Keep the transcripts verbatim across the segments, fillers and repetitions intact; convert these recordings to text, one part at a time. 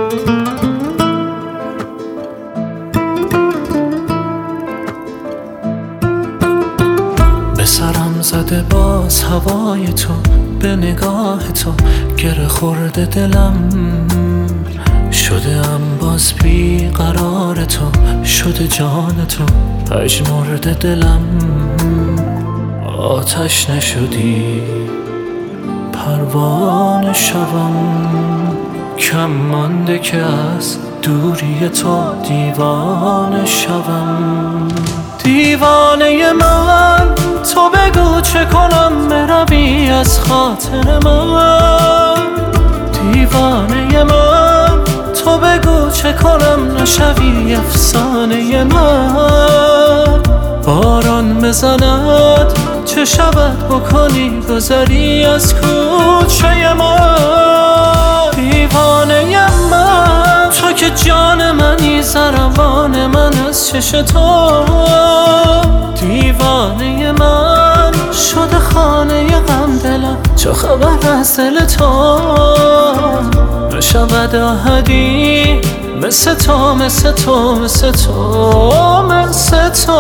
به سرم زده باز هوای تو، به نگاه تو گره خورده دلم، شده ام باز بی قرار تو، شده جان تو پژمرده دلم. آتش نشدی پروانه شوم، کم مانده که از دوری تو دیوانه شوم. دیوانه من تو بگو چه کنم بروی از خاطر من، دیوانه من تو بگو چه کنم نشوی افسانه من. باران بزند چه شود بکنی گذری از کوچه من. دیوانه من تو که جان منی، زروان من از چش تو. دیوانه من شده خانه غم دلم، چه خبر از دل تو. نشود احدی مثل تو، مثل تو، مثل تو، مثل تو.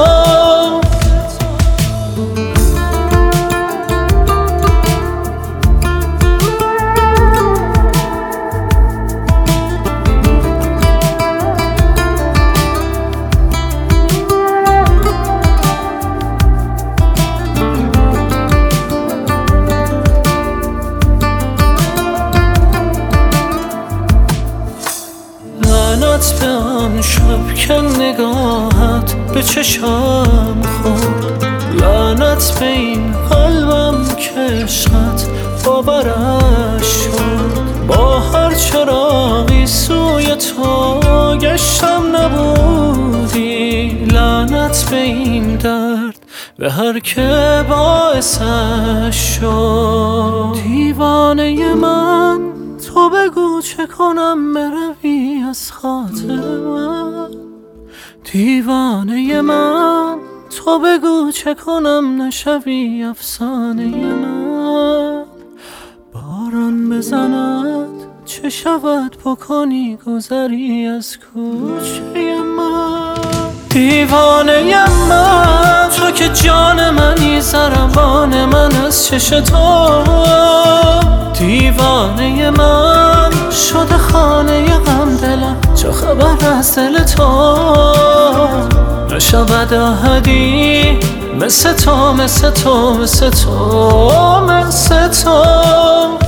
لعنت به آن شب که نگاهت به چشم خورد، لعنت به این قلبم که عشقت باورش شد. با هر چراغی سوی تو گشتم نبودی، لعنت به این درد به هر که باعثش شد. دیوانه من تو بگو چه کنم بروی از خاطر من، دیوانه من تو بگو چه کنم نشوی افسانه من. باران بزند چه شود بکنی گذری از کوچه من. دیوانه من تو که جان منی، زروان من از چش تو. دیوانه من شده خانه غم دلم، چه خبر از دل تو. نشود احدی مثل تو، مثل تو، مثل تو، مثل تو.